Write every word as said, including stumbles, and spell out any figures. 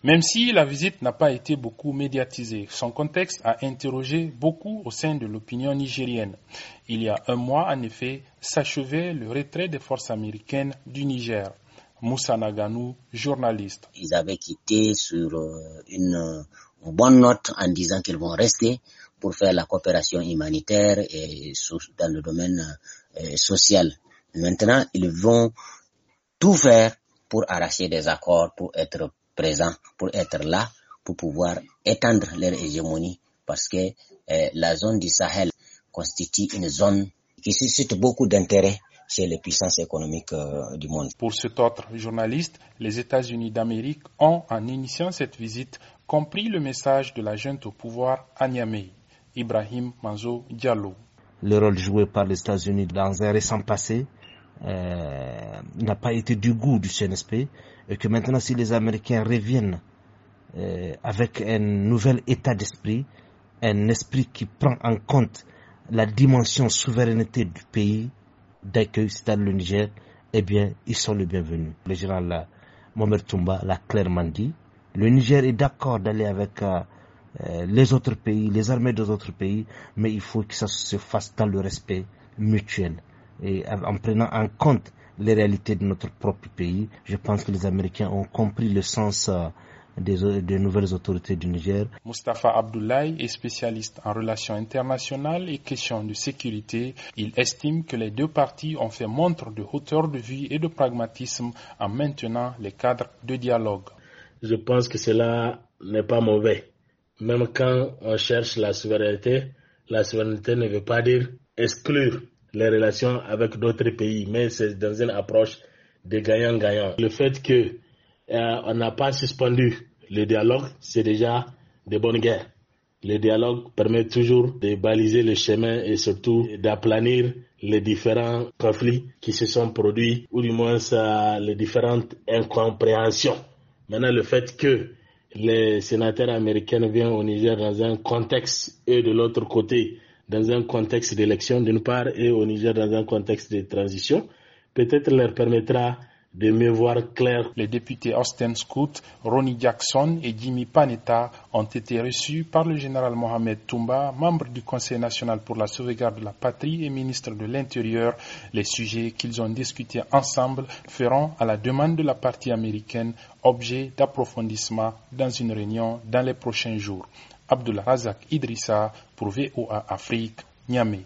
Même si la visite n'a pas été beaucoup médiatisée, son contexte a interrogé beaucoup au sein de l'opinion nigérienne. Il y a un mois, en effet, s'achevait le retrait des forces américaines du Niger. Moussa Naganou, journaliste. Ils avaient quitté sur une bonne note en disant qu'ils vont rester pour faire la coopération humanitaire et dans le domaine social. Maintenant, ils vont tout faire pour arracher des accords, pour être présents, pour être là, pour pouvoir étendre leur hégémonie, parce que euh, la zone du Sahel constitue une zone qui suscite beaucoup d'intérêt chez les puissances économiques euh, du monde. Pour cet autre journaliste, les États-Unis d'Amérique ont, en initiant cette visite, compris le message de la junte au pouvoir à Niamey. Ibrahim Manzo Diallo. Le rôle joué par les États-Unis dans un récent passé euh, n'a pas été du goût du C N S P, et que maintenant, si les Américains reviennent euh, avec un nouvel état d'esprit, un esprit qui prend en compte la dimension souveraineté du pays d'accueil, c'est-à-dire le Niger, eh bien, ils sont les bienvenus. Le général Mohamed Toumba l'a clairement dit. Le Niger est d'accord d'aller avec euh, les autres pays, les armées des autres pays, mais il faut que ça se fasse dans le respect mutuel et en prenant en compte les réalités de notre propre pays. Je pense que les Américains ont compris le sens euh, des, des nouvelles autorités du Niger. Moustapha Abdoulaye est spécialiste en relations internationales et questions de sécurité. Il estime que les deux parties ont fait montre de hauteur de vue et de pragmatisme en maintenant les cadres de dialogue. Je pense que cela n'est pas mauvais. Même quand on cherche la souveraineté, la souveraineté ne veut pas dire exclure les relations avec d'autres pays, mais c'est dans une approche de gagnant-gagnant. Le fait que euh, on n'a pas suspendu le dialogue, c'est déjà de bonne guerre. Le dialogue permet toujours de baliser le chemin et surtout d'aplanir les différents conflits qui se sont produits, ou du moins ça, les différentes incompréhensions. Maintenant, le fait que les sénateurs américains viennent au Niger dans un contexte, et de l'autre côté, dans un contexte d'élection d'une part, et au Niger dans un contexte de transition, peut-être leur permettra de mieux voir clair. Les députés Austin Scout, Ronnie Jackson et Jimmy Panetta ont été reçus par le général Mohamed Toumba, membre du Conseil national pour la sauvegarde de la patrie et ministre de l'Intérieur. Les sujets qu'ils ont discutés ensemble feront, à la demande de la partie américaine, objet d'approfondissement dans une réunion dans les prochains jours. Abdullah Razak Idrissa pour V O A Afrique, Niamey.